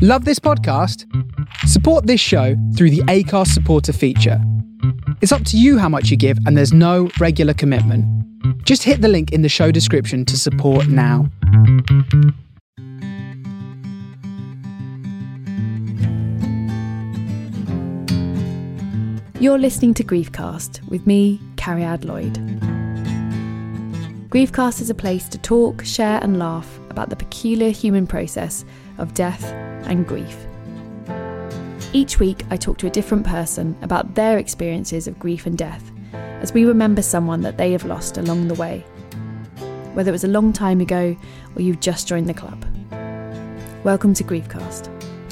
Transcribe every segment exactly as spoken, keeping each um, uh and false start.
Love this podcast? Support this show through the Acast supporter feature. It's up to you how much you give, and there's no regular commitment. Just hit the link in the show description to support now. You're listening to Griefcast with me, Cariad Lloyd. Griefcast is a place to talk, share and laugh about the peculiar human process of death and grief. Each week I talk to a different person about their experiences of grief and death as we remember someone that they have lost along the way, whether it was a long time ago or you've just joined the club. Welcome to Griefcast.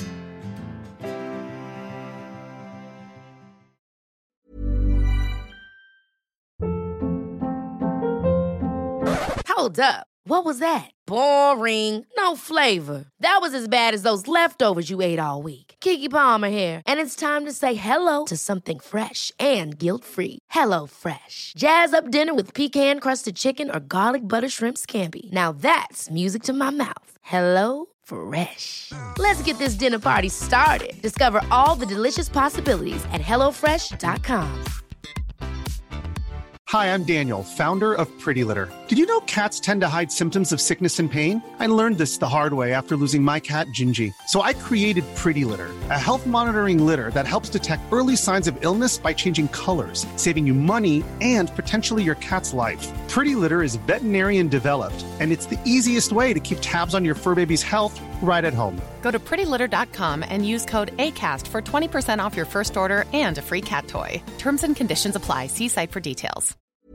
Hold up. What was that? Boring. No flavor. That was as bad as those leftovers you ate all week. Keke Palmer here, and it's time to say hello to something fresh and guilt-free. Hello Fresh. Jazz up dinner with pecan-crusted chicken or garlic butter shrimp scampi. Now that's music to my mouth. Hello Fresh. Let's get this dinner party started. Discover all the delicious possibilities at hello fresh dot com. Hi, I'm Daniel, founder of Pretty Litter. Did you know cats tend to hide symptoms of sickness and pain? I learned this the hard way after losing my cat, Gingy. So I created Pretty Litter, a health monitoring litter that helps detect early signs of illness by changing colors, saving you money and potentially your cat's life. Pretty Litter is veterinarian developed, and it's the easiest way to keep tabs on your fur baby's health right at home. Go to pretty litter dot com and use code ACAST for twenty percent off your first order and a free cat toy. Terms and conditions apply. See site for details.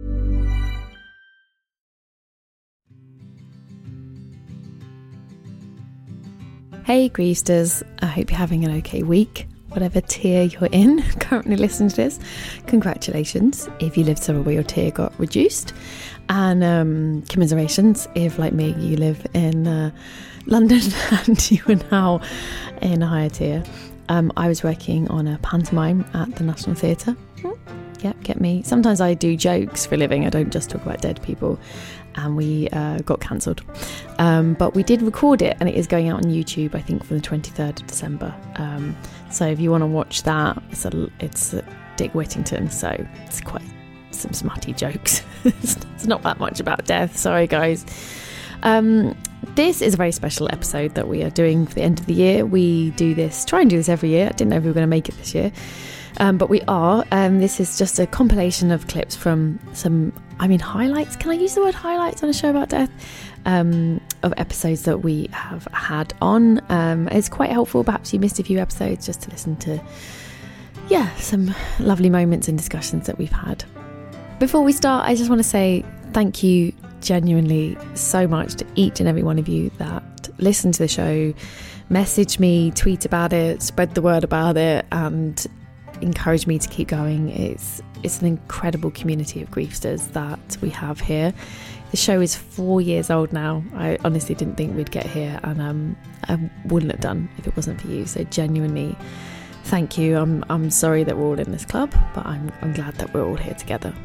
Hey Griefsters, I hope you're having an okay week. Whatever tier you're in, currently listening to this, congratulations if you lived somewhere where your tier got reduced. And um, commiserations if, like me, you live in uh, London and you are now in a higher tier. Um, I was working on a pantomime at the National Theatre. Yep, get me. Sometimes I do jokes for a living. I don't just talk about dead people. And we uh, got cancelled. Um, but we did record it, and it is going out on YouTube, I think, for the twenty-third of December. Um, so if you want to watch that, it's a, it's a Dick Whittington, so it's quite some smutty jokes. It's not that much about death. Sorry, guys. Um, this is a very special episode that we are doing for the end of the year. We do this, try and do this every year. I didn't know if we were going to make it this year. Um, but we are. Um, this is just a compilation of clips from some, I mean, highlights. Can I use the word highlights on a show about death? Um, of episodes that we have had on. Um, it's quite helpful. Perhaps you missed a few episodes just to listen to, yeah, some lovely moments and discussions that we've had. Before we start, I just want to say thank you genuinely so much to each and every one of you that listen to the show, message me, tweet about it, spread the word about it, and encourage me to keep going. It's it's an incredible community of griefsters that we have here. The show is four years old now. I honestly didn't think we'd get here, and um, I wouldn't have done if it wasn't for you. So genuinely, thank you. I'm I'm sorry that we're all in this club, but I'm I'm glad that we're all here together.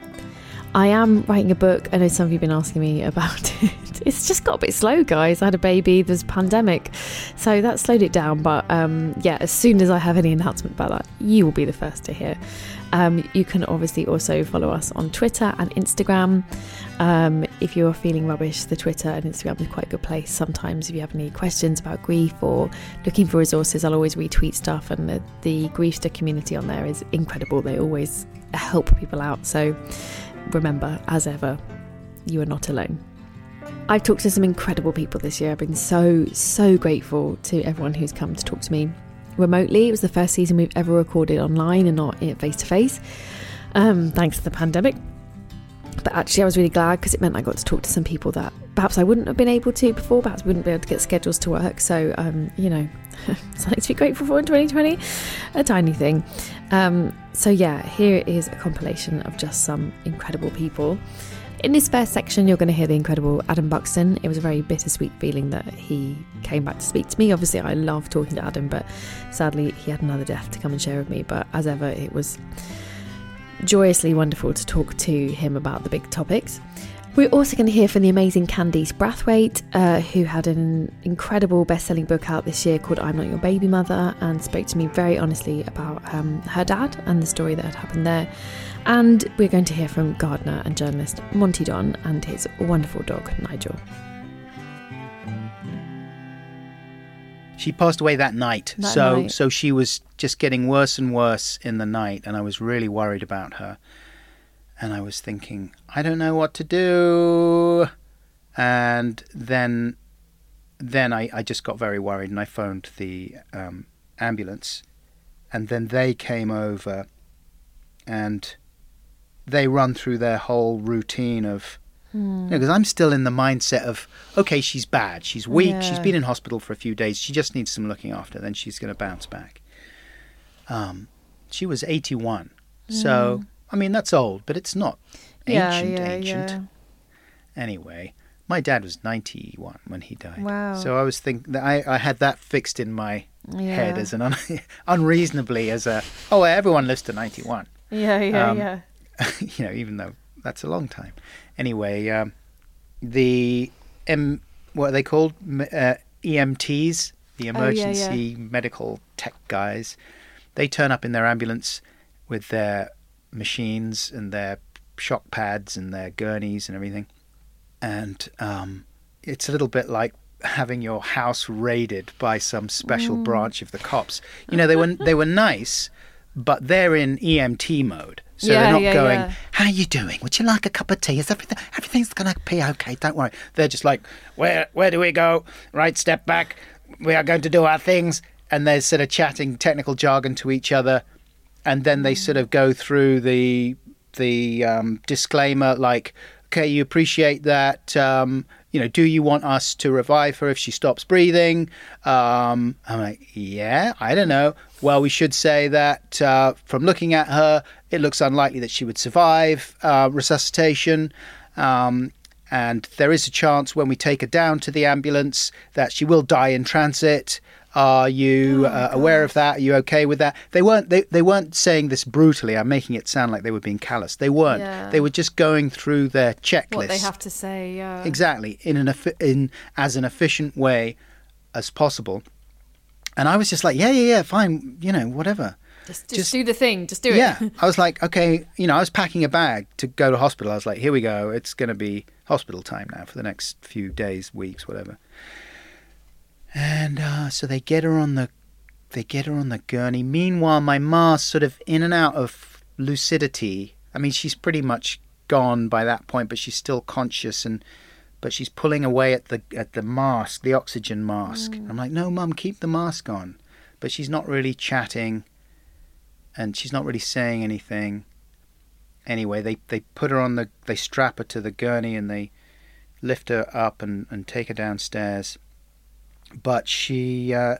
I am writing a book. I know some of you have been asking me about it. It's just got a bit slow, guys. I had a baby, there's a pandemic, so that slowed it down. But um, yeah, as soon as I have any announcement about that, you will be the first to hear. Um, you can obviously also follow us on Twitter and Instagram. Um, if you're feeling rubbish, the Twitter and Instagram is quite a good place. Sometimes if you have any questions about grief or looking for resources, I'll always retweet stuff, and the, the Griefster community on there is incredible. They always help people out. So remember, as ever, you are not alone. I've talked to some incredible people this year. I've been so, so grateful to everyone who's come to talk to me remotely. It was the first season we've ever recorded online and not face to face, thanks to the pandemic. But actually I was really glad, because it meant I got to talk to some people that perhaps I wouldn't have been able to before, perhaps wouldn't be able to get schedules to work. So, um, you know, something to be grateful for in twenty twenty, a tiny thing. Um, so yeah, here is a compilation of just some incredible people. In this first section, you're going to hear the incredible Adam Buxton. It was a very bittersweet feeling that he came back to speak to me. Obviously, I love talking to Adam, but sadly, he had another death to come and share with me. But as ever, it was joyously wonderful to talk to him about the big topics. We're also going to hear from the amazing Candice Brathwaite, uh, who had an incredible best-selling book out this year called I'm Not Your Baby Mother, and spoke to me very honestly about um, her dad and the story that had happened there. And we're going to hear from gardener and journalist Monty Don and his wonderful dog, Nigel. She passed away that night, That so night. so she was just getting worse and worse in the night, and I was really worried about her. And I was thinking, I don't know what to do. And then then I, I just got very worried, and I phoned the um, ambulance. And then they came over, and they run through their whole routine of... Hmm. Because I'm still in the mindset of, okay, she's bad, she's weak, Yeah. she's been in hospital for a few days, she just needs some looking after, then she's going to bounce back. Um, she was eighty-one, so... I mean, that's old, but it's not Yeah, ancient, yeah, ancient. yeah. Anyway, my dad was ninety-one when he died. Wow. So I was thinking that I, I had that fixed in my Yeah. head as an un- unreasonably as a, oh, everyone lives to ninety-one. Yeah, yeah, Um, yeah. You know, even though that's a long time. Anyway, um, the, M, what are they called? M- Uh, E M Ts, the Oh, yeah, yeah. emergency medical tech guys, they turn up in their ambulance with their machines and their shock pads and their gurneys and everything. And um, it's a little bit like having your house raided by some special Mm. branch of the cops. You know, they were they were nice, but they're in E M T mode. So Yeah, they're not yeah, going, yeah. how are you doing? Would you like a cup of tea? Is everything everything's going to be okay? Don't worry. They're just like, where where do we go? Right, step back. We are going to do our things. And they're sort of chatting technical jargon to each other. And then they sort of go through the the um, disclaimer, like, okay, you appreciate that, um, you know, do you want us to revive her if she stops breathing? Um, I'm like, yeah, I don't know. Well, we should say that uh, from looking at her, it looks unlikely that she would survive uh, resuscitation. Um, and there is a chance when we take her down to the ambulance that she will die in transit. Are you uh, aware of that? Are you okay with that? They weren't. They, they weren't saying this brutally. I'm making it sound like they were being callous. They weren't. Yeah. They were just going through their checklist. What they have to say, yeah. Exactly, in an effi- in as an efficient way as possible. And I was just like, yeah, yeah, yeah, fine, you know, whatever. Just, just, just- do the thing. Just do it. Yeah, I was like, okay, you know, I was packing a bag to go to hospital. I was like, here we go. It's going to be hospital time now for the next few days, weeks, whatever. And uh, so they get her on the, they get her on the gurney. Meanwhile, my ma's sort of in and out of lucidity. I mean, she's pretty much gone by that point, but she's still conscious, and but she's pulling away at the at the mask, the oxygen mask. I'm like, no, Mum, keep the mask on. But she's not really chatting, and she's not really saying anything. Anyway, they, they put her on the, they strap her to the gurney, and they lift her up and, and take her downstairs. But she, uh,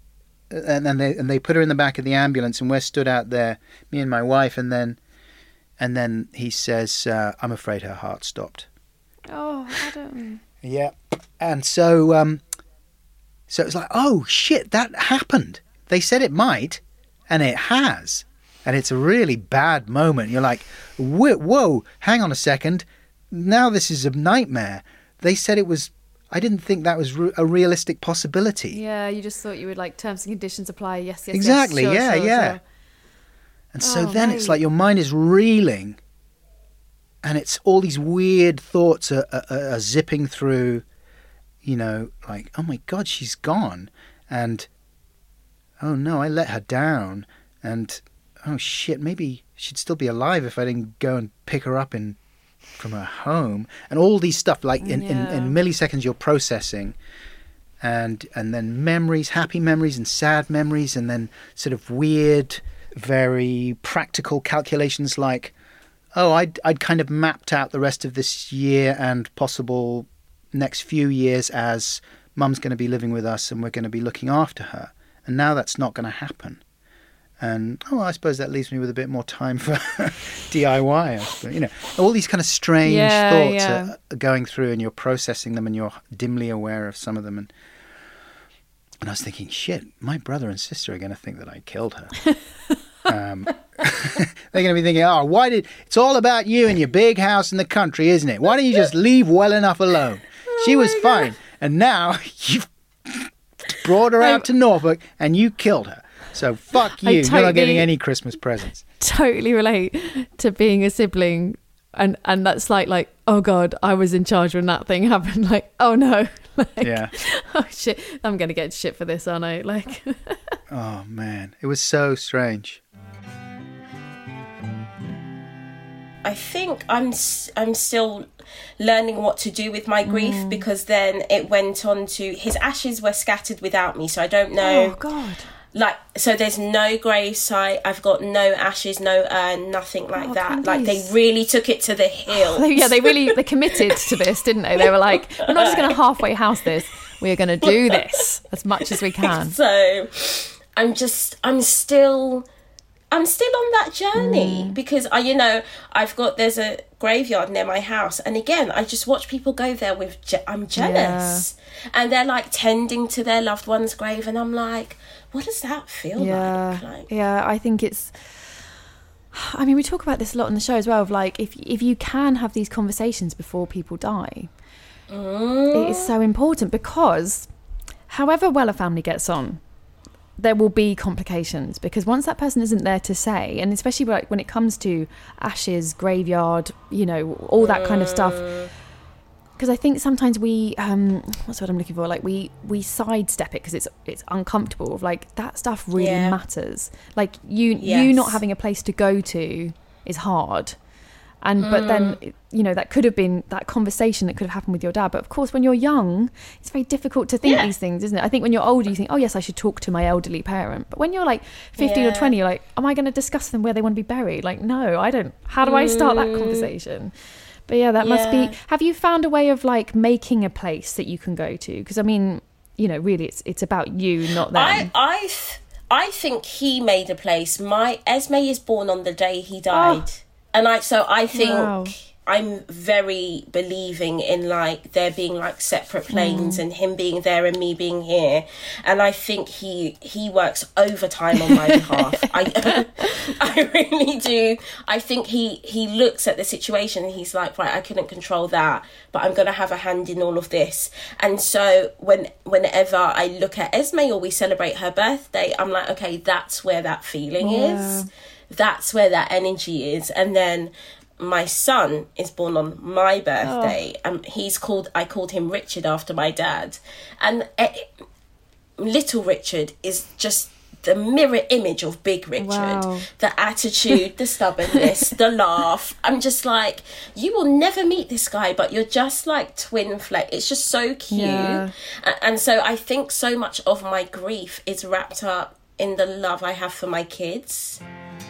and then they and they put her in the back of the ambulance, and we're stood out there, me and my wife, and then, and then he says, uh, "I'm afraid her heart stopped." Oh, Adam. Yeah, and so, um, so it's like, oh shit, that happened. They said it might, and it has, and it's a really bad moment. You're like, whoa, whoa, hang on a second, now this is a nightmare. They said it was. I didn't think that was re- a realistic possibility. Yeah, you just thought you would like terms and conditions apply. Yes, yes, Exactly, yes. Sure, yeah, sure, yeah. sure. And so Oh, then it's mate. like your mind is reeling, and it's all these weird thoughts are, are, are zipping through, you know, like, oh my God, she's gone. And, oh no, I let her down. And, oh shit, maybe she'd still be alive if I didn't go and pick her up in from her home. And all these stuff, like in, in, Yeah. in milliseconds you're processing. And and then memories, happy memories and sad memories, and then sort of weird, very practical calculations like, oh, I'd, I'd kind of mapped out the rest of this year and possible next few years as Mum's going to be living with us and we're going to be looking after her. And now that's not going to happen. And, oh, I suppose that leaves me with a bit more time for D I Y. I suppose. You know, all these kind of strange Yeah, thoughts yeah. are going through, and you're processing them, and you're dimly aware of some of them. And and I was thinking, shit, my brother and sister are going to think that I killed her. um, they're going to be thinking, oh, why did... It's all about you and your big house in the country, isn't it? Why don't you just leave well enough alone? Oh she was fine. God. And now you've brought her out to Norfolk and you killed her. So fuck you. Totally, You're not getting any Christmas presents. Totally relate to being a sibling. And and that's like, like, oh God, I was in charge when that thing happened. Like, oh no. Like, yeah. Oh shit, I'm going to get shit for this, aren't I? Like... Oh man, it was so strange. I think I'm I'm still learning what to do with my grief mm. because then it went on to his ashes were scattered without me, so I don't know. Oh God. Like, so there's no gravesite, I've got no ashes, no urn, nothing like oh, that. please. Like, they really took it to the hill. Oh, yeah, they really they committed to this, didn't they? They were like, we're not just going to halfway house this, we're going to do this as much as we can. So I'm just, I'm still, I'm still on that journey mm. because, I, you know, I've got, there's a graveyard near my house. And again, I just watch people go there with, je- I'm jealous. Yeah. And they're like tending to their loved one's grave. And I'm like, what does that feel yeah. like? like? Yeah, I think it's, I mean, we talk about this a lot on the show as well, of like, if if you can have these conversations before people die, mm. it is so important because however well a family gets on, there will be complications because once that person isn't there to say, and especially like when it comes to ashes, graveyard, you know, all that kind of stuff, because I think sometimes we um what's what I'm looking for like we we sidestep it because it's it's uncomfortable of like that stuff really yeah. matters, like you yes. you not having a place to go to is hard. And mm. but then, you know, that could have been that conversation that could have happened with your dad. But of course, when you're young, it's very difficult to think yeah. these things, isn't it? I think when you're older, you think, oh, yes, I should talk to my elderly parent. But when you're like fifteen yeah. or twenty, you're like, am I going to discuss them where they want to be buried? Like, no, I don't. How do mm. I start that conversation? But yeah, that yeah. must be. Have you found a way of like making a place that you can go to? Because I mean, you know, really, it's it's about you, not them. I I, th- I think he made a place. My Esme is born on the day he died. Oh. And I, so I think wow. I'm very believing in like there being like separate planes mm. and him being there and me being here. And I think he he works overtime on my behalf. I I really do. I think he he looks at the situation and he's like, right, I couldn't control that, but I'm going to have a hand in all of this. And so when whenever I look at Esme or we celebrate her birthday, I'm like, okay, that's where that feeling yeah. is. That's where that energy is. And then my son is born on my birthday. Oh. Um, he's called, I called him Richard after my dad. And it, little Richard is just the mirror image of big Richard. Wow. The attitude, the stubbornness, the laugh. I'm just like, you will never meet this guy, but you're just like twin flame. It's just so cute. Yeah. And, and so I think so much of my grief is wrapped up in the love I have for my kids.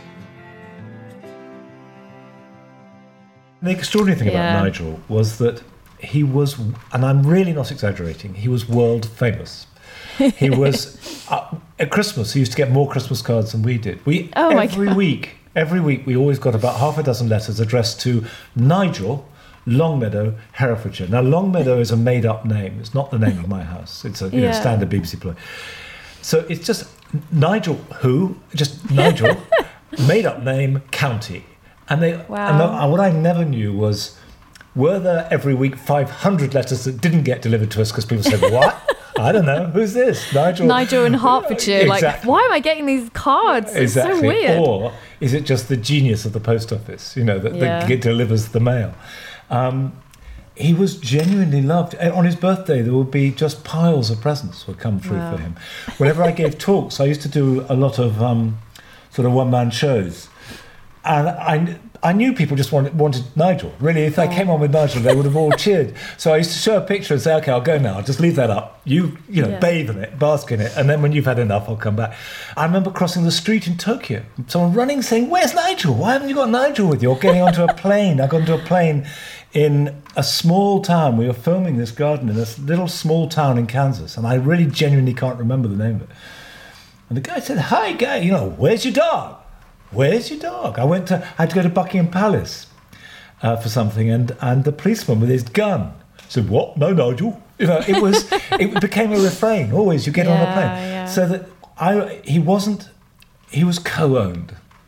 The extraordinary thing yeah. about Nigel was that he was, and I'm really not exaggerating, he was world famous. He was, uh, at Christmas, he used to get more Christmas cards than we did. We oh Every my God. week, every week, we always got about half a dozen letters addressed to Nigel, Longmeadow, Herefordshire. Now, Longmeadow is a made-up name. It's not the name of my house. It's a you yeah. know, standard B B C ploy. So it's just Nigel who, just Nigel, made-up name, county. And they, wow. and what I never knew was, were there every week five hundred letters that didn't get delivered to us because people said, what? I don't know. Who's this? Nigel? Nigel in Hertfordshire. Exactly. Like, why am I getting these cards? It's exactly. so weird. Or is it just the genius of the post office, you know, that, yeah. that delivers the mail? Um, he was genuinely loved. On his birthday, there would be just piles of presents would come through wow. for him. Whenever I gave talks, I used to do a lot of um, sort of one-man shows. And I, I knew people just wanted, wanted Nigel. Really, if they oh. came on with Nigel, they would have all cheered. So I used to show a picture and say, OK, I'll go now. I'll just leave that up. You, you know, yeah. bathe in it, bask in it. And then when you've had enough, I'll come back. I remember crossing the street in Tokyo. Someone running saying, where's Nigel? Why haven't you got Nigel with you? Or getting onto a plane. I got onto a plane in a small town. We were filming this garden in this little small town in Kansas. And I really genuinely can't remember the name of it. And the guy said, hi, guy, you know, where's your dog? Where's your dog? I went to, I had to go to Buckingham Palace uh, for something, and, and the policeman with his gun said, what? No, Nigel. You know, it was, it became a refrain. Always, you get yeah, on a plane. Yeah. So that I, he wasn't, he was co-owned.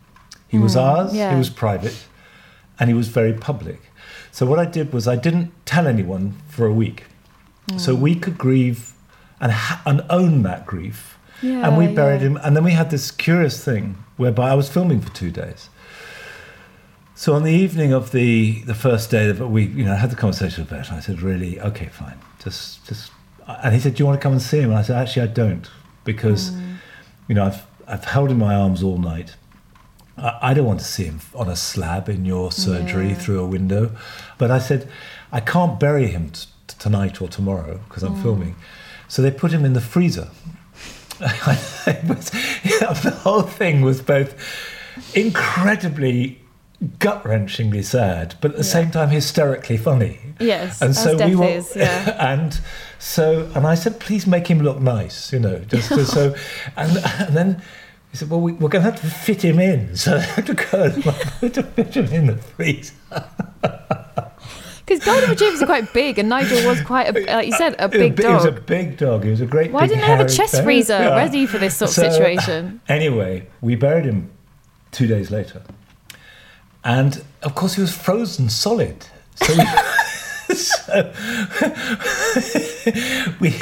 He was Mm, ours, yeah. he was private, and he was very public. So what I did was I didn't tell anyone for a week. Mm. So we could grieve and, ha- and own that grief. Yeah, and we buried yeah. him. And then we had this curious thing whereby I was filming for two days. So on the evening of the, the first day that we, you know, had the conversation with Bert, and I said, really, okay, fine, just, just. And he said, do you want to come and see him? And I said, actually, I don't, because, mm. you know, I've I've held him in my arms all night. I, I don't want to see him on a slab in your surgery yeah. through a window. But I said, I can't bury him t- tonight or tomorrow because I'm mm. filming. So they put him in the freezer. It was, you know, the whole thing was both incredibly gut-wrenchingly sad, but at the yeah. same time hysterically funny. Yes, and so as we were, is, yeah. and so, and I said, please make him look nice, you know, just, just so, and and then he said, well, we, we're going to have to fit him in, so I had to go and to fit him in the freezer. Because golden retrievers are quite big, and Nigel was quite, a, like you said, a big he dog. He was a big dog. He was a great. Why big didn't they have a hairy chest bear. freezer yeah. ready for this sort so, of situation? Anyway, we buried him two days later. And, of course, he was frozen solid. So we... so, we,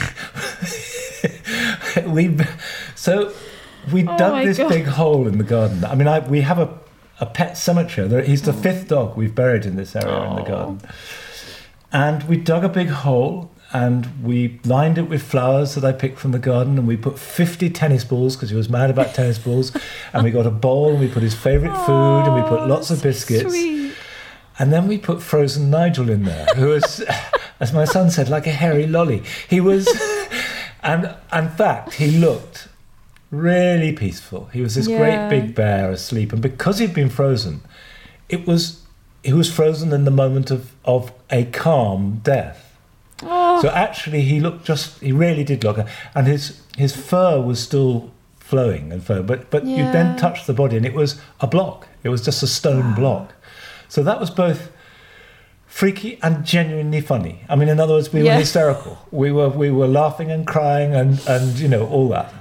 we so we oh dug this God. big hole in the garden. I mean, I, we have a, a pet cemetery. There, he's the oh. fifth dog we've buried in this area oh. in the garden. And we dug a big hole, and we lined it with flowers that I picked from the garden, and we put fifty tennis balls, because he was mad about tennis balls, and we got a bowl, and we put his favourite oh, food, and we put lots of biscuits. Sweet. And then we put frozen Nigel in there, who was, as my son said, like a hairy lolly. He was, and in fact, he looked really peaceful. He was this yeah. great big bear asleep, and because he'd been frozen, it was he was frozen in the moment of, of a calm death. Oh. So actually, he looked just, he really did look, and his his fur was still flowing and fur, but, but yeah. you then touched the body, and it was a block. It was just a stone wow. block. So that was both freaky and genuinely funny. I mean, in other words, we yeah. were hysterical. We were we were laughing and crying and, and you know, all that.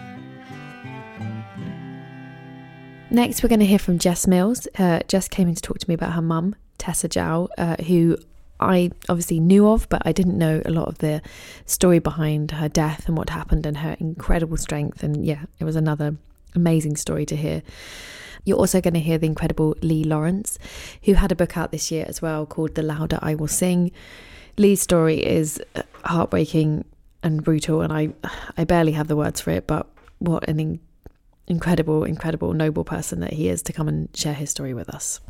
Next, we're going to hear from Jess Mills. Uh, Jess came in to talk to me about her mum, Tessa Jow, uh, who I obviously knew of, but I didn't know a lot of the story behind her death and what happened and her incredible strength. And yeah, it was another amazing story to hear. You're also going to hear the incredible Lee Lawrence, who had a book out this year as well called The Louder I Will Sing. Lee's story is heartbreaking and brutal, and I I barely have the words for it, but what an in- incredible, incredible, noble person that he is to come and share his story with us.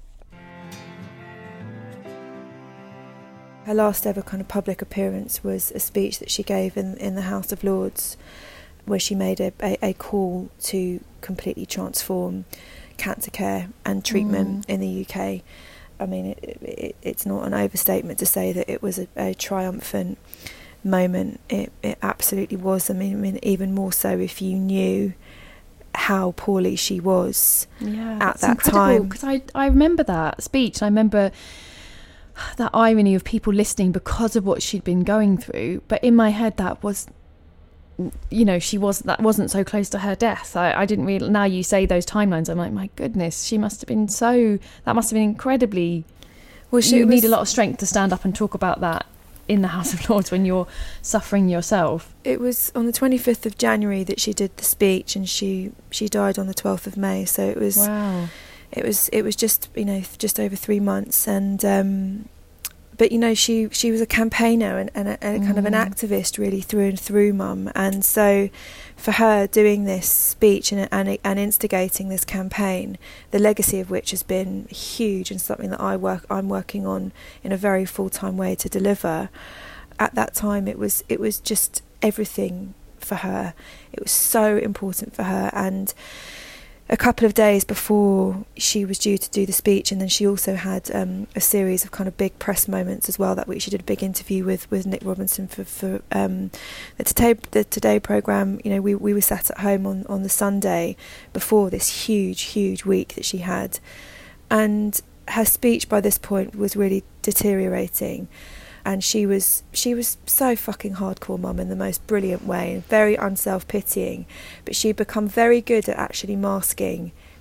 Her last ever kind of public appearance was a speech that she gave in, in the House of Lords, where she made a, a, a call to completely transform cancer care and treatment mm. in the U K. I mean, it, it, it's not an overstatement to say that it was a, a triumphant moment. It, it absolutely was. I mean, I mean, even more so if you knew how poorly she was yeah, at that time. Because I, I remember that speech. I remember that irony of people listening because of what she'd been going through. But in my head, that was, you know, she was that wasn't so close to her death. I, I didn't really. Now you say those timelines, I'm like, my goodness, she must have been so. That must have been incredibly. Well, she you was, need a lot of strength to stand up and talk about that in the House of Lords when you're suffering yourself. It was on the twenty-fifth of January that she did the speech, and she she died on the twelfth of May. So it was. Wow. It was it was just you know just over three months, and um, but you know she she was a campaigner and, and, a, and a kind mm. of an activist really through and through, Mum. And so for her doing this speech and, and and instigating this campaign, the legacy of which has been huge and something that I work I'm working on in a very full time way to deliver. At that time, it was it was just everything for her. It was so important for her. And a couple of days before she was due to do the speech, and then she also had um, a series of kind of big press moments as well that week. She did a big interview with, with Nick Robinson for, for um, the Today the Today programme. You know, we, we were sat at home on, on the Sunday before this huge, huge week that she had. And her speech by this point was really deteriorating. And she was she was so fucking hardcore, Mum, in the most brilliant way, and very unself-pitying. But she'd become very good at actually masking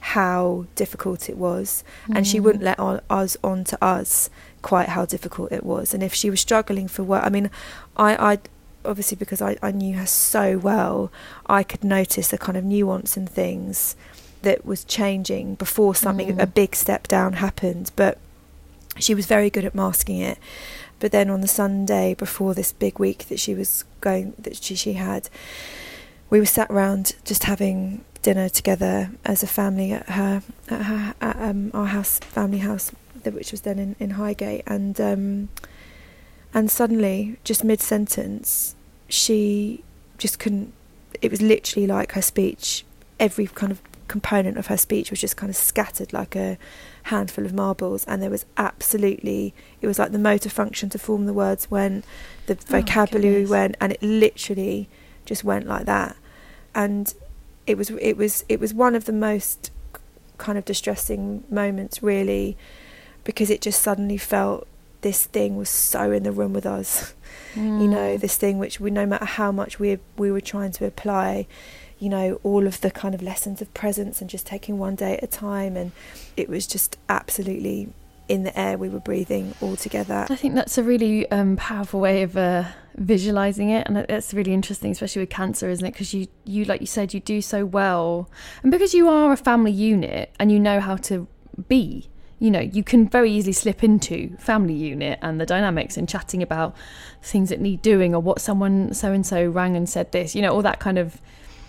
how difficult it was, mm. and she wouldn't let on, us on to us quite how difficult it was. And if she was struggling for work, I mean, I, I obviously because I, I knew her so well, I could notice the kind of nuance in things that was changing before something mm. a big step down happened. But she was very good at masking it. But then on the Sunday before this big week that she was going, that she, she had, we were sat around just having dinner together as a family at her, at her, at um, our house, family house, which was then in, in Highgate, and um, and suddenly, just mid-sentence, she just couldn't, it was literally like her speech, every kind of component of her speech was just kind of scattered like a handful of marbles, and there was absolutely, it was like the motor function to form the words went, the vocabulary oh, went, and it literally just went like that. And it was it was it was one of the most kind of distressing moments, really, because it just suddenly felt this thing was so in the room with us. mm. You know, this thing which we, no matter how much we we were trying to apply, you know, all of the kind of lessons of presence and just taking one day at a time, and it was just absolutely in the air we were breathing all together. I think that's a really um, powerful way of uh, visualising it, and it's really interesting, especially with cancer, isn't it? Because you, you, like you said, you do so well, and because you are a family unit and you know how to be, you know, you can very easily slip into family unit and the dynamics and chatting about things that need doing, or what someone so-and-so rang and said this, you know, all that kind of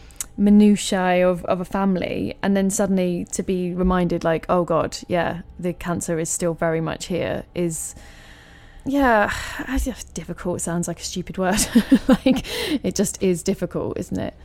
minutiae of, of a family, and then suddenly to be reminded like, oh God, yeah, the cancer is still very much here, is, yeah, difficult sounds like a stupid word. Like, it just is difficult, isn't it?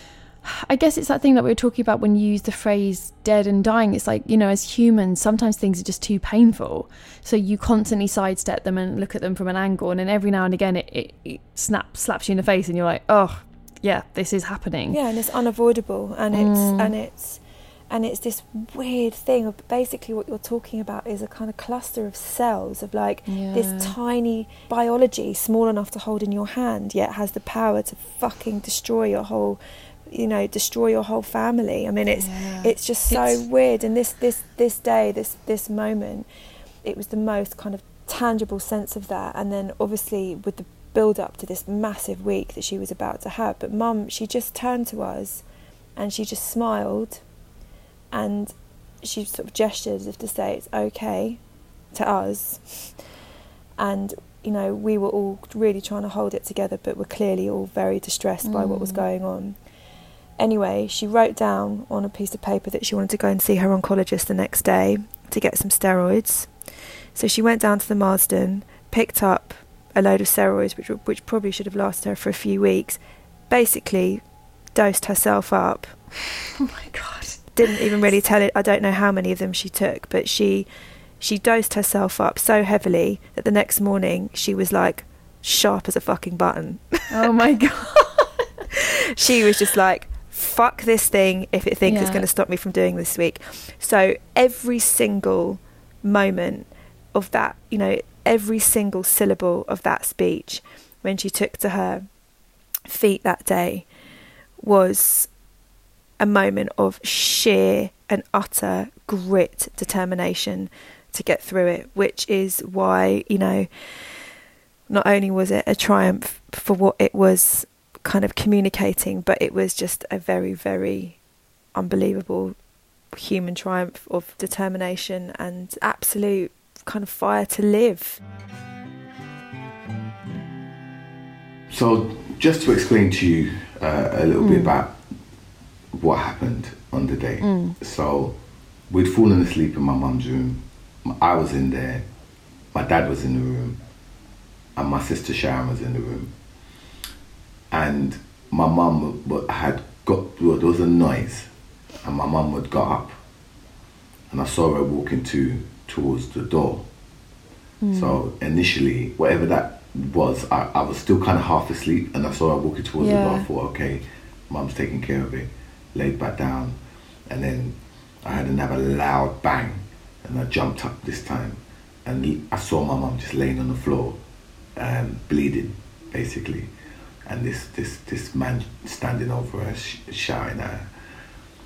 I guess it's that thing that we were talking about when you use the phrase dead and dying. It's like, you know, as humans, sometimes things are just too painful, so you constantly sidestep them and look at them from an angle, and then every now and again it, it, it snaps, slaps you in the face, and you're like, oh yeah, this is happening. Yeah, and it's unavoidable, and it's mm. and it's and it's this weird thing of basically what you're talking about is a kind of cluster of cells of like yeah. this tiny biology, small enough to hold in your hand, yet has the power to fucking destroy your whole, you know, destroy your whole family. I mean, it's yeah. it's just so it's... weird. And this this this day, this this moment, it was the most kind of tangible sense of that. And then obviously with the build up to this massive week that she was about to have, but Mum, she just turned to us and she just smiled, and she sort of gestured as if to say it's okay to us. And you know, we were all really trying to hold it together, but were clearly all very distressed mm. by what was going on. Anyway, she wrote down on a piece of paper that she wanted to go and see her oncologist the next day to get some steroids. So she went down to the Marsden, picked up a load of steroids, which which probably should have lasted her for a few weeks, basically dosed herself up. Oh my God. Didn't even really tell it. I don't know how many of them she took, but she she dosed herself up so heavily that the next morning she was like sharp as a fucking button. Oh my God. She was just like, fuck this thing if it thinks yeah. it's going to stop me from doing this week. So every single moment of that, you know, every single syllable of that speech when she took to her feet that day was a moment of sheer and utter grit, determination to get through it, which is why, you know, not only was it a triumph for what it was kind of communicating, but it was just a very, very unbelievable human triumph of determination and absolute kind of fire to live. So just to explain to you uh, a little mm. bit about what happened on the day. Mm. So we'd fallen asleep in my mum's room. I was in there, my dad was in the room, and my sister Sharon was in the room. And my mum had got, well, there was a noise, and my mum had got up, and I saw her walking to towards the door. Mm. So initially, whatever that was, I, I was still kind of half asleep, and I saw her walking towards yeah. the door. I thought, okay, Mum's taking care of it. Laid back down, and then I heard another loud bang, and I jumped up this time, and I saw my mum just laying on the floor, um, bleeding, basically, and this this this man standing over her, sh- shouting at her.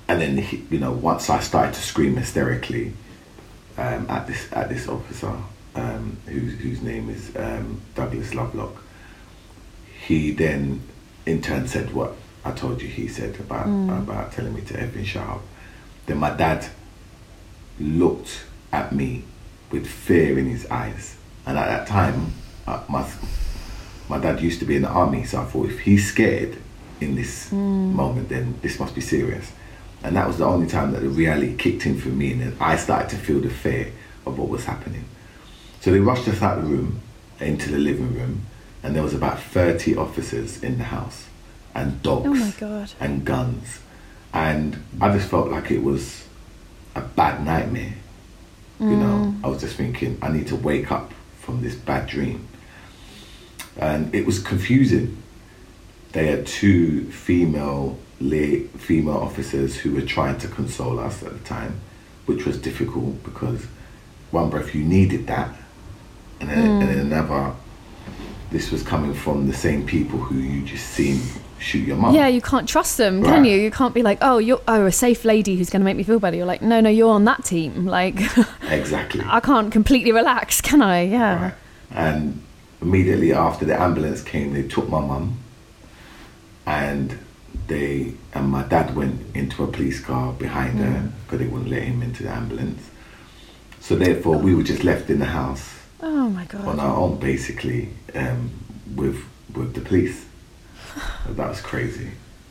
and then he, you know, once I started to scream hysterically um, at this at this officer, um, whose whose name is um, Douglas Lovelock, he then in turn said what I told you he said about mm. about telling me to effing shut up. Then my dad looked at me with fear in his eyes, and at that time, uh, my my dad used to be in the army, so I thought if he's scared in this mm. moment, then this must be serious. And that was the only time that the reality kicked in for me, and then I started to feel the fear of what was happening. So they rushed us out of the room into the living room, and there was about thirty officers in the house, and dogs oh my God. and guns, and I just felt like it was a bad nightmare. Mm. You know, I was just thinking I need to wake up from this bad dream, and it was confusing. They had two female lay, female officers who were trying to console us at the time, which was difficult because one breath you needed that, and then, mm. and then another, this was coming from the same people who you just seen shoot your mum. Yeah, you can't trust them, right. can you? You can't be like, oh, you're oh a safe lady who's going to make me feel better. You're like, no, no, you're on that team. Like, exactly. I can't completely relax, can I? Yeah. Right. And immediately after the ambulance came, they took my mum, and they and my dad went into a police car behind mm. her because they wouldn't let him into the ambulance. So therefore, oh. we were just left in the house. Oh my God. On our own, basically, um, with with the police. That was crazy.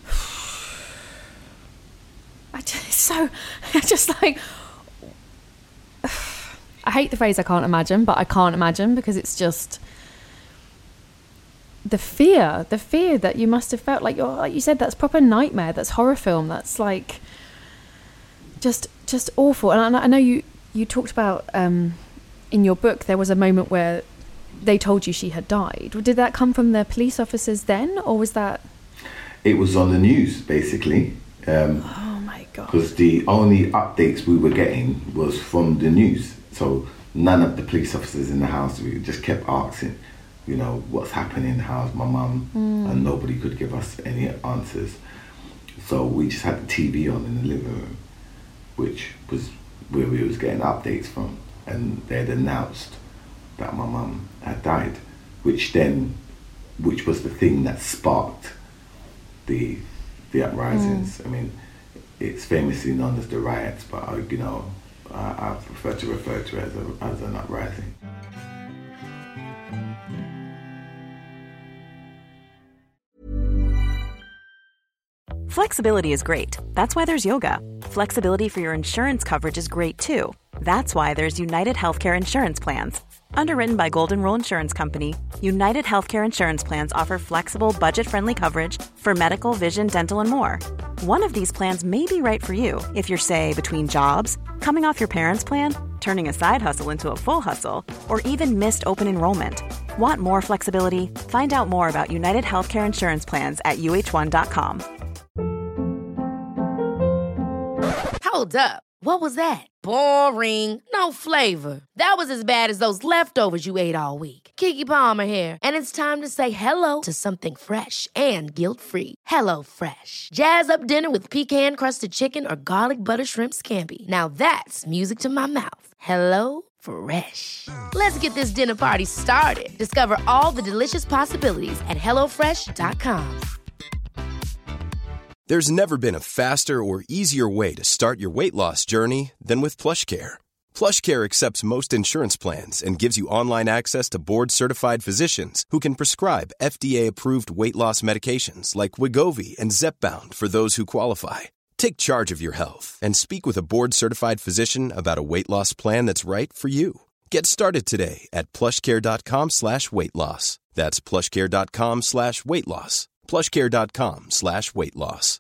I just so I just like I hate the phrase I can't imagine, but I can't imagine because it's just the fear, the fear that you must have felt like you're like you said, that's proper nightmare, that's horror film, that's like just just awful. And I, I know you you talked about um, in your book there was a moment where they told you she had died. Did that come from the police officers then, or was that? It was on the news, basically. Um, oh my God. Because the only updates we were getting was from the news. So none of the police officers in the house, we just kept asking, you know, what's happening in the house, my mum, mm. and nobody could give us any answers. So we just had the T V on in the living room, which was where we was getting updates from. And they had announced that my mum had died, which then, which was the thing that sparked the the uprisings. Mm. I mean, it's famously known as the riots, but I, you know, I, I prefer to refer to it as, a, as an uprising. Flexibility is great. That's why there's yoga. Flexibility for your insurance coverage is great too. That's why there's United Healthcare Insurance Plans. Underwritten by Golden Rule Insurance Company, United Healthcare Insurance Plans offer flexible, budget-friendly coverage for medical, vision, dental, and more. One of these plans may be right for you if you're, say, between jobs, coming off your parents' plan, turning a side hustle into a full hustle, or even missed open enrollment. Want more flexibility? Find out more about United Healthcare Insurance Plans at U H one dot com. Hold up. What was that? Boring. No flavor. That was as bad as those leftovers you ate all week. Keke Palmer here, and it's time to say hello to something fresh and guilt-free. Hello Fresh. Jazz up dinner with pecan-crusted chicken or garlic butter shrimp scampi. Now that's music to my mouth. Hello Fresh. Let's get this dinner party started. Discover all the delicious possibilities at hello fresh dot com. There's never been a faster or easier way to start your weight loss journey than with PlushCare. PlushCare accepts most insurance plans and gives you online access to board-certified physicians who can prescribe F D A-approved weight loss medications like Wegovy and Zepbound for those who qualify. Take charge of your health and speak with a board-certified physician about a weight loss plan that's right for you. Get started today at plushcare.com slash weight loss. That's plushcare.com slash weight loss. plushcare.com slash weight loss.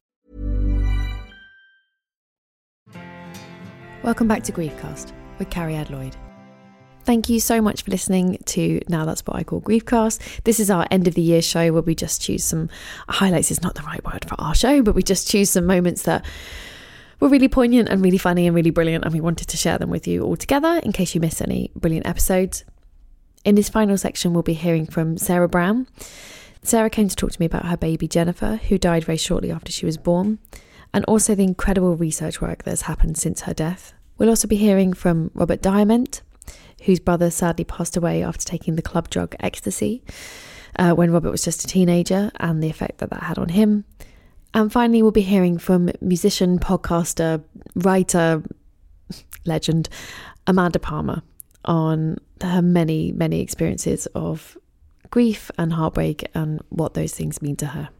Welcome back to Griefcast with Carrie Adloyd. Thank you so much for listening to Now That's What I Call Griefcast. This is our end of the year show where we just choose some highlights. Is not the right word for our show, but we just choose some moments that were really poignant and really funny and really brilliant, and we wanted to share them with you all together in case you missed any brilliant episodes. In this final section, we'll be hearing from Sarah Brown. Sarah came to talk to me about her baby Jennifer, who died very shortly after she was born. and also the incredible research work that's happened since her death. We'll also be hearing from Robert Diamond, whose brother sadly passed away after taking the club drug ecstasy uh, when Robert was just a teenager, and the effect that that had on him. And finally, we'll be hearing from musician, podcaster, writer, legend, Amanda Palmer, on her many, many experiences of grief and heartbreak and what those things mean to her.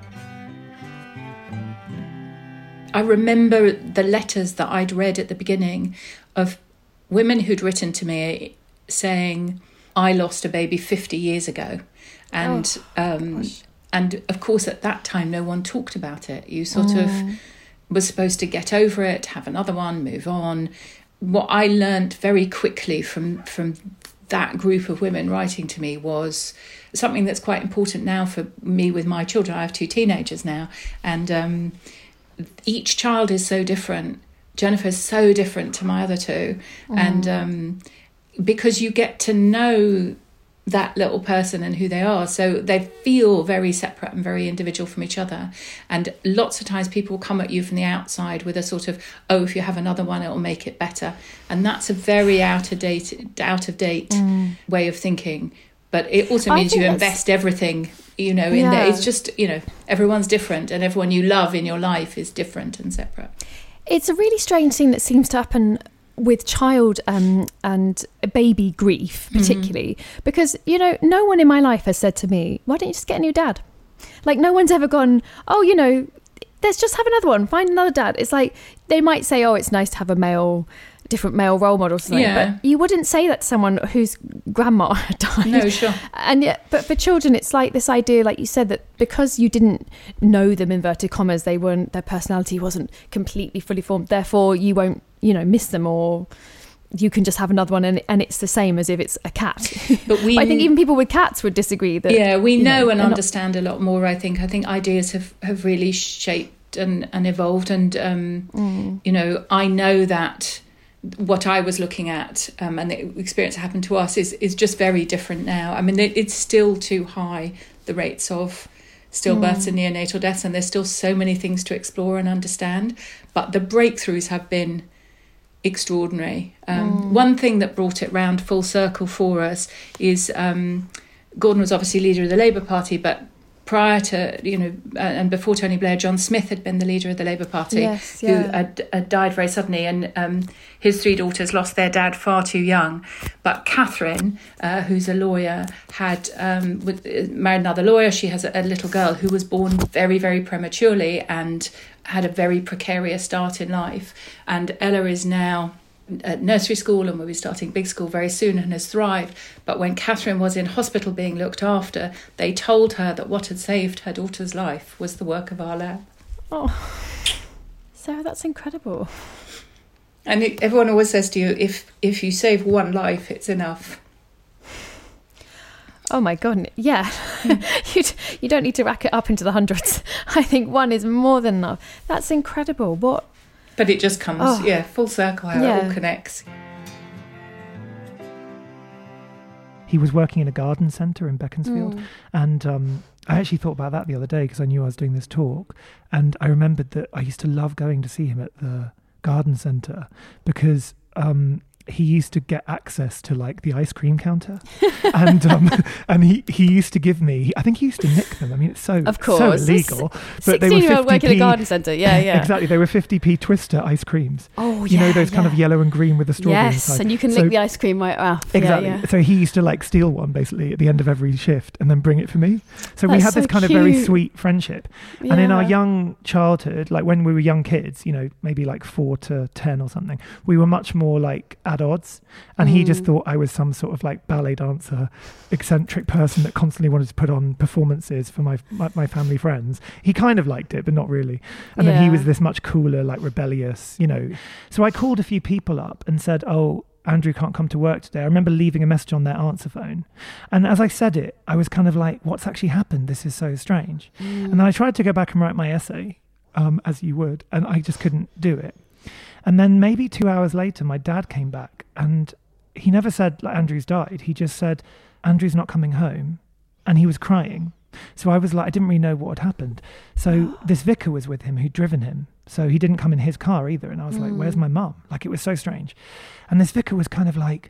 I remember the letters that I'd read at the beginning of women who'd written to me saying, I lost a baby fifty years ago. And oh, um, and of course, at that time, no one talked about it. You sort mm. of was supposed to get over it, have another one, move on. What I learned very quickly from from that group of women writing to me was something that's quite important now for me with my children. I have two teenagers now, and um, each child is so different. Jennifer's so different to my other two. Mm. And um, because you get to know that little person and who they are, so they feel very separate and very individual from each other. And lots of times people come at you from the outside with a sort of, oh, if you have another one, it'll make it better. And that's a very out of date, out of date mm. way of thinking. But it also means you invest everything, you know, in yeah. there. It's just, you know, everyone's different, and everyone you love in your life is different and separate. It's a really strange thing that seems to happen with child um, and baby grief, particularly, mm-hmm. because, you know, no one in my life has said to me, why don't you just get a new dad? Like, no one's ever gone, oh, you know, let's just have another one, find another dad. It's like, they might say, oh, it's nice to have a male, different male role model or something, yeah. but you wouldn't say that to someone whose grandma died. No, sure. And yet, but for children, it's like this idea, like you said, that because you didn't know them, inverted commas, they weren't, their personality wasn't completely fully formed, therefore you won't, you know, miss them, or you can just have another one, and, and it's the same as if it's a cat. But we, I think even people with cats would disagree that. Yeah, we know, know and not, understand a lot more. I think. I think ideas have, have really shaped and, and evolved, and um, mm. you know, I know that what I was looking at um, and the experience that happened to us is is just very different now. I mean, it, it's still too high, the rates of stillbirths mm. and neonatal deaths, and there's still so many things to explore and understand. But the breakthroughs have been extraordinary. Um, mm. One thing that brought it round full circle for us is um, Gordon was obviously leader of the Labour Party, but prior to, you know, uh, and before Tony Blair, John Smith had been the leader of the Labour Party, yes, yeah. who had, had died very suddenly, and um, his three daughters lost their dad far too young. But Catherine, uh, who's a lawyer, had um, with, uh, married another lawyer. She has a, a little girl who was born very, very prematurely and had a very precarious start in life. And Ella is now at nursery school and will be starting big school very soon and has thrived. But when Catherine was in hospital being looked after, they told her that what had saved her daughter's life was the work of our lab. Oh, Sarah, that's incredido. And it, everyone always says to you, if if you save one life, it's enough. Oh my God, yeah. you, you don't need to rack it up into the hundreds. I think one is more than enough. That's incredible. What? But it just comes, oh. yeah, full circle, how yeah. it all connects. He was working in a garden centre in Beaconsfield. Mm. And um, I actually thought about that the other day because I knew I was doing this talk. And I remembered that I used to love going to see him at the garden centre because um, he used to get access to like the ice cream counter, and um, and he, he used to give me. I think he used to nick them. I mean, it's so of course so illegal. But they were sixteen-year-old working at a garden centre. Yeah, yeah, exactly. They were fifty p Twister ice creams. Oh, you yeah, know those yeah. kind of yellow and green with the strawberry yes, inside. And you can so, lick the ice cream right off. Exactly. Yeah, yeah. So he used to like steal one basically at the end of every shift and then bring it for me. So That's we had so this kind cute. of very sweet friendship. Yeah. And in our young childhood, like when we were young kids, you know, maybe like four to ten or something, we were much more like at odds. And mm. he just thought I was some sort of like ballet dancer, eccentric person that constantly wanted to put on performances for my my, my family friends. He kind of liked it, but not really. And yeah. then he was this much cooler, like rebellious, you know. So I called a few people up and said, oh, Andrew can't come to work today. I remember leaving a message on their answer phone. And as I said it, I was kind of like, what's actually happened? This is so strange. Mm. And then I tried to go back and write my essay, um, as you would, and I just couldn't do it. And then maybe two hours later, my dad came back and he never said like, Andrew's died. He just said, Andrew's not coming home. And he was crying. So I was like, I didn't really know what had happened. So this vicar was with him who'd driven him. So he didn't come in his car either. And I was mm. like, where's my mum? Like, it was so strange. And this vicar was kind of like,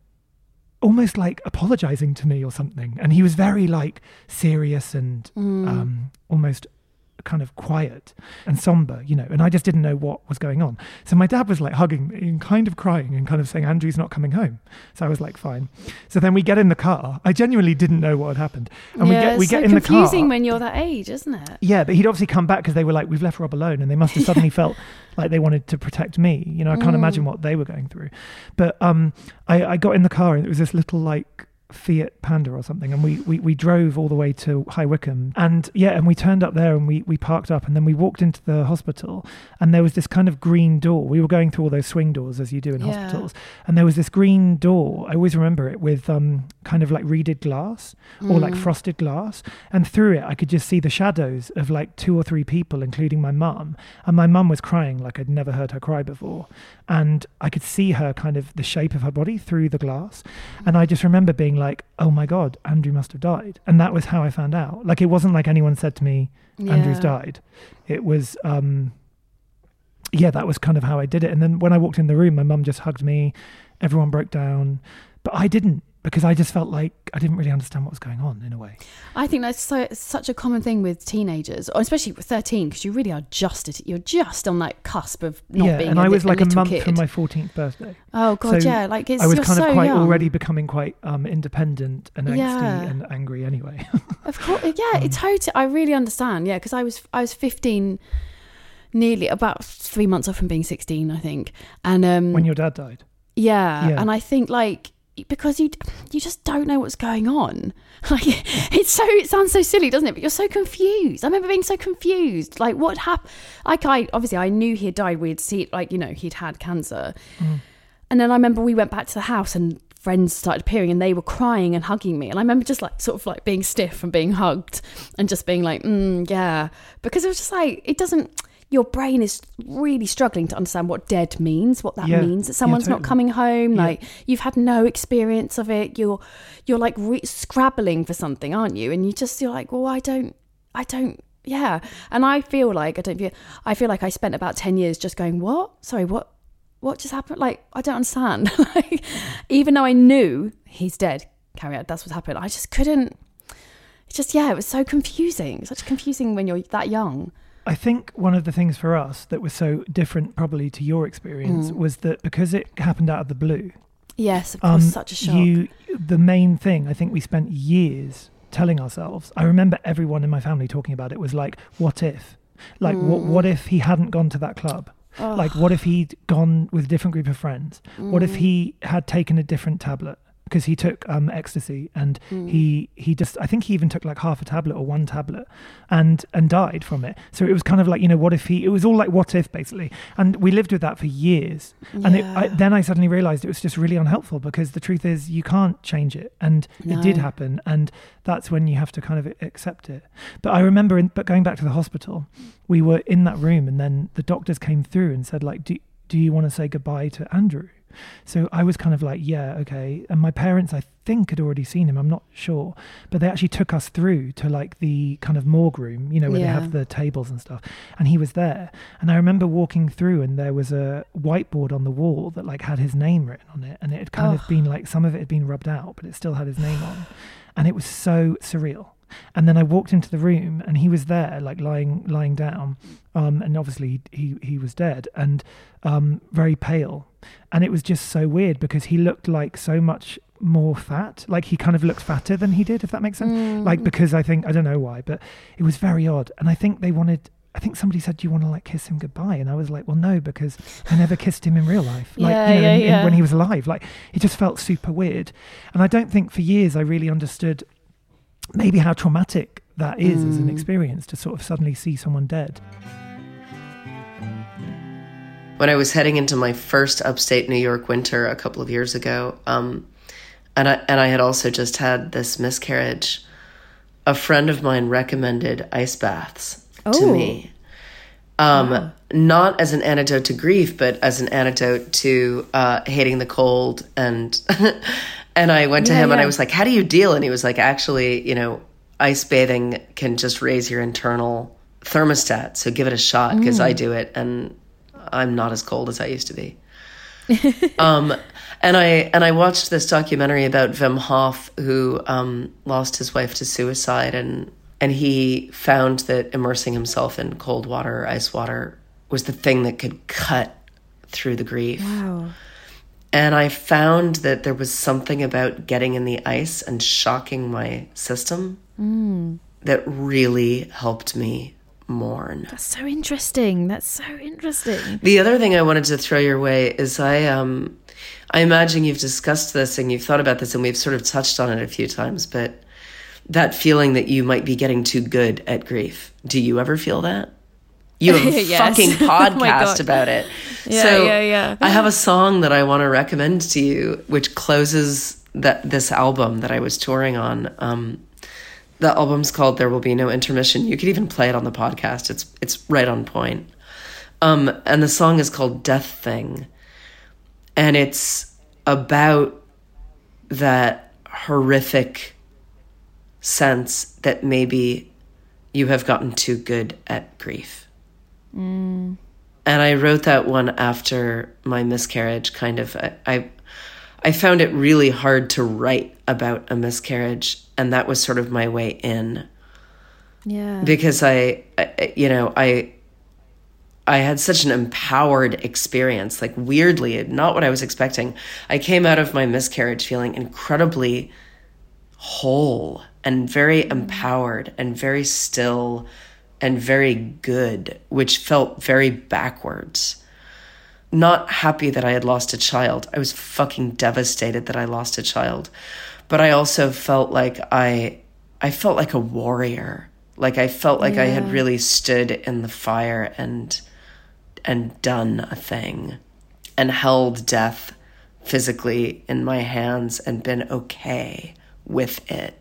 almost like apologizing to me or something. And he was very like serious and mm. um, almost kind of quiet and somber, you know, and I just didn't know what was going on. So my dad was like hugging me and kind of crying and kind of saying, Andrew's not coming home. So I was like, fine. So then we get in the car. I genuinely didn't know what had happened. And yeah, we get we it's get so in the car. confusing when you're that age, isn't it? Yeah, but he'd obviously come back because they were like, we've left Rob alone, and they must have suddenly felt like they wanted to protect me. You know, I can't mm. imagine what they were going through. But um, I, I got in the car and it was this little like Fiat Panda or something, and we, we we drove all the way to High Wycombe, and yeah and we turned up there and we we parked up, and then we walked into the hospital, and there was this kind of green door. We were going through all those swing doors as you do in yeah. hospitals, and there was this green door, I always remember it, with um kind of like reeded glass mm. or like frosted glass, and through it I could just see the shadows of like two or three people, including my mum, and my mum was crying like I'd never heard her cry before, and I could see her kind of the shape of her body through the glass, and I just remember being like, oh my God, Andrew must have died. And that was how I found out. Like, it wasn't like anyone said to me, yeah. Andrew's died. It was, um, yeah, that was kind of how I did it. And then when I walked in the room, my mum just hugged me. Everyone broke down. But I didn't, because I just felt like I didn't really understand what was going on in a way. I think that's so such a common thing with teenagers, or especially with thirteen, because you really are just at, you're just on that cusp of not yeah, being and a, I was a like a month kid. from my fourteenth birthday. Oh God, so yeah, like it's I was you're kind so of quite young. already becoming quite um, independent and angsty yeah. and angry anyway. Of course, yeah, um, it's totally. I really understand. Yeah, because I was I was fifteen, nearly about three months off from being sixteen, I think, and um, when your dad died. Yeah, yeah. and I think like. Because you you just don't know what's going on. Like, it's so, it sounds so silly, doesn't it? But you're so confused. I remember being so confused. Like, what happened? Like, I obviously I knew he had died. We'd seen, like, you know, he'd had cancer. Mm. And then I remember we went back to the house and friends started appearing and they were crying and hugging me. And I remember just like sort of like being stiff and being hugged and just being like, mm, yeah. Because it was just like, it doesn't. Your brain is really struggling to understand what dead means, what that yeah. means, that someone's yeah, totally. not coming home, yeah. like you've had no experience of it. You're you're like re- scrabbling for something, aren't you? And you just you're like, well, I don't, I don't, yeah. And I feel like I don't feel, I feel like I spent about ten years just going, what? Sorry, what? What just happened? Like, I don't understand. Like, even though I knew he's dead, carry out, that's what happened. I just couldn't. It's just yeah, it was so confusing. Such confusing when you're that young. I think one of the things for us that was so different probably to your experience mm. was that because it happened out of the blue. Yes, of course, um, such a shock. You, the main thing, I think we spent years telling ourselves, I remember everyone in my family talking about it, was like, what if? Like, mm. what what if he hadn't gone to that club? Oh. Like, what if he'd gone with a different group of friends? Mm. What if he had taken a different tablet? Because he took um, ecstasy and mm. he he just, I think he even took like half a tablet or one tablet and and died from it. So it was kind of like, you know, what if he, it was all like what if basically. And we lived with that for years. Yeah. And it, I, then I suddenly realised it was just really unhelpful, because the truth is you can't change it. And no. it did happen. And that's when you have to kind of accept it. But I remember, in, but going back to the hospital, we were in that room and then the doctors came through and said like, do, do you want to say goodbye to Andrew? So I was kind of like, yeah, okay. And my parents, I think, had already seen him. I'm not sure. But they actually took us through to like the kind of morgue room, you know, where yeah. they have the tables and stuff. And he was there. And I remember walking through and there was a whiteboard on the wall that like had his name written on it. And it had kind oh. of been like, some of it had been rubbed out, but it still had his name on. And it was so surreal. And then I walked into the room and he was there, like lying lying down, um, and obviously he he was dead and um, very pale. And it was just so weird because he looked like so much more fat. Like he kind of looked fatter than he did, if that makes sense. Mm. Like because I think, I don't know why, but it was very odd. And I think they wanted, I think somebody said, do you want to like kiss him goodbye? And I was like, well, no, because I never kissed him in real life. Like, yeah, you know, yeah, in, yeah. in, when he was alive. Like it just felt super weird. And I don't think for years I really understood maybe how traumatic that is mm. as an experience to sort of suddenly see someone dead. When I was heading into my first upstate New York winter a couple of years ago, um, and I and I had also just had this miscarriage, a friend of mine recommended ice baths oh. to me. Um, wow. Not as an antidote to grief, but as an antidote to uh, hating the cold. And and I went to yeah, him yeah. and I was like, how do you deal? And he was like, actually, you know, ice bathing can just raise your internal thermostat, so give it a shot, because Mm. I do it and I'm not as cold as I used to be. um, and I and I watched this documentary about Wim Hof, who um, lost his wife to suicide, and and he found that immersing himself in cold water or ice water was the thing that could cut through the grief. Wow. And I found that there was something about getting in the ice and shocking my system Mm. that really helped me mourn. That's so interesting. That's so interesting. The other thing I wanted to throw your way is I um I imagine you've discussed this and you've thought about this and we've sort of touched on it a few times, but that feeling that you might be getting too good at grief. Do you ever feel that? You have a Yes. fucking Oh my podcast God. about it. Yeah, so yeah, yeah. I have a song that I want to recommend to you, which closes that this album that I was touring on. Um, the album's called There Will Be No Intermission. You could even play it on the podcast. It's it's right on point. Um, and the song is called Death Thing. And it's about that horrific sense that maybe you have gotten too good at grief. Mm. And I wrote that one after my miscarriage, kind of. I, I I found it really hard to write about a miscarriage, and that was sort of my way in. Yeah. Because I, I you know, I I had such an empowered experience, like weirdly, not what I was expecting. I came out of my miscarriage feeling incredibly whole and very empowered and very still and very good, which felt very backwards. Not happy that I had lost a child. I was fucking devastated that I lost a child. But I also felt like I I felt like a warrior. Like I felt like I had Yeah. really stood in the fire and and done a thing and held death physically in my hands and been okay with it.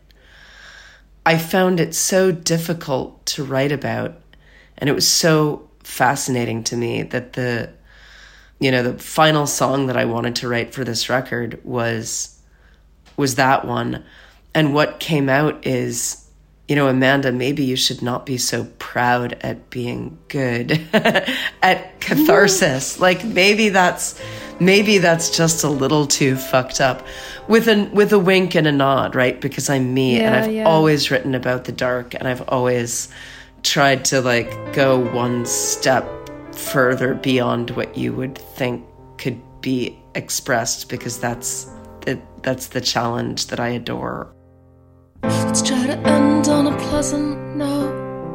I found it so difficult to write about, and it was so fascinating to me that the, you know, the final song that I wanted to write for this record was, was that one. And what came out is, you know, Amanda, maybe you should not be so proud at being good at catharsis. Like maybe that's, maybe that's just a little too fucked up, with a with a wink and a nod, right? Because I'm me, Yeah, and I've yeah. always written about the dark, and I've always tried to like go one step further beyond what you would think could be expressed, because that's the, that's the challenge that I adore. Let's try to end on a pleasant note.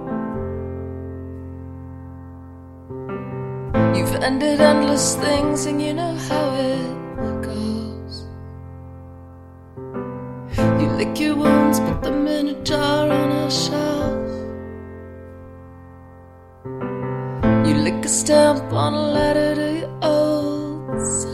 You've ended endless things and you know how it goes. You lick your wounds, put them in a jar on a shelf. You lick a stamp on a letter to your old self.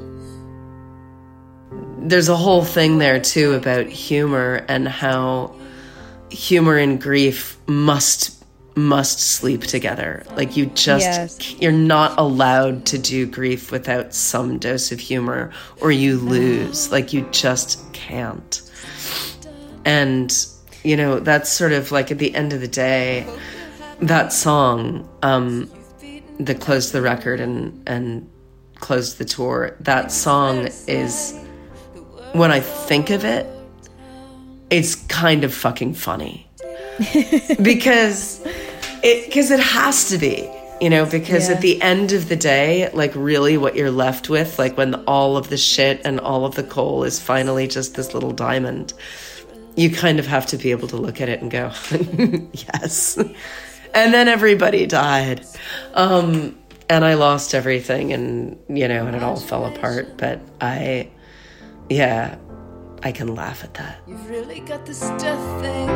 There's a whole thing there too about humor and how humor and grief must must sleep together. Like you just Yes. you're not allowed to do grief without some dose of humor, or you lose. Like you just can't. And you know, that's sort of like at the end of the day, that song um that closed the record and and closed the tour, that song is, when I think of it, it's kind of fucking funny. because it because it has to be, you know, because Yeah. at the end of the day, like really what you're left with, like when all of the shit and all of the coal is finally just this little diamond, you kind of have to be able to look at it and go, yes. And then everybody died. Um, and I lost everything, and, you know, and it all fell apart. But I, yeah, I can laugh at that. You've really got this death thing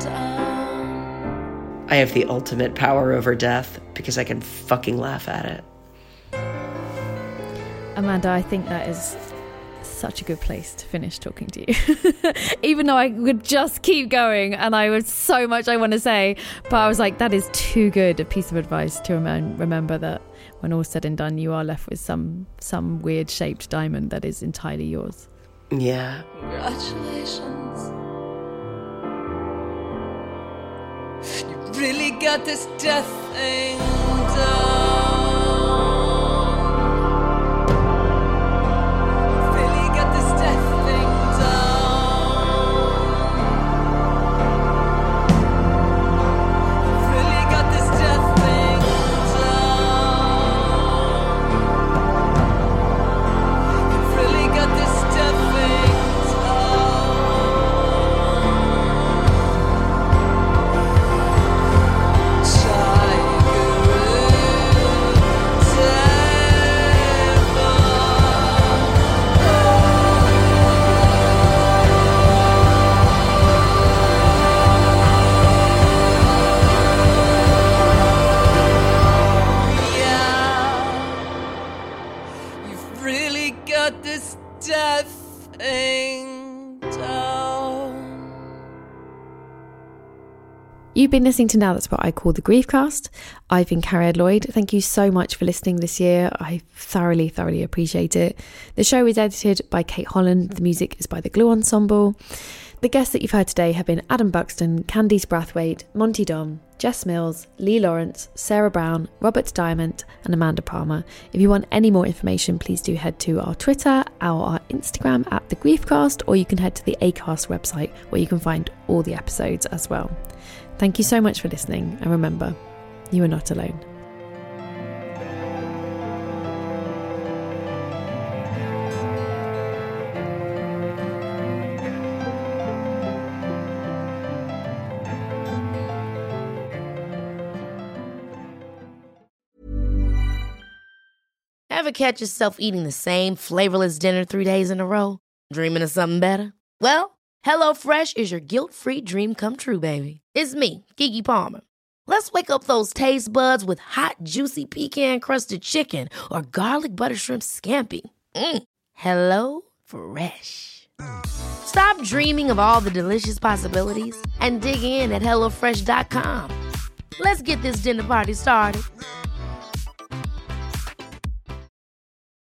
down. I have the ultimate power over death because I can fucking laugh at it. Amanda, I think that is such a good place to finish talking to you. Even though I would just keep going and I would so much I want to say, but I was like, that is too good a piece of advice to remem- remember that when all's said and done, you are left with some some weird shaped diamond that is entirely yours. Yeah. Congratulations. You really got this death thing down. Really got this death thing down. Really got this death thing down. Really got this death thing death thing down. You've been listening to Now That's What I Call the Griefcast. I've been Carrie Lloyd. Thank you so much for listening this year. I thoroughly, thoroughly appreciate it. The show is edited by Kate Holland. The music is by the Glue Ensemble. The guests that you've heard today have been Adam Buxton, Candice Brathwaite, Monty Dom, Jess Mills, Lee Lawrence, Sarah Brown, Robert Diamond and Amanda Palmer. If you want any more information, please do head to our Twitter or our Instagram at The Griefcast, or you can head to the Acast website where you can find all the episodes as well. Thank you so much for listening, and remember, you are not alone. Ever catch yourself eating the same flavorless dinner three days in a row? Dreaming of something better? Well, HelloFresh is your guilt-free dream come true, baby. It's me, Keke Palmer. Let's wake up those taste buds with hot, juicy pecan-crusted chicken or garlic butter shrimp scampi. Mm. Hello Fresh. Stop dreaming of all the delicious possibilities and dig in at hello fresh dot com. Let's get this dinner party started.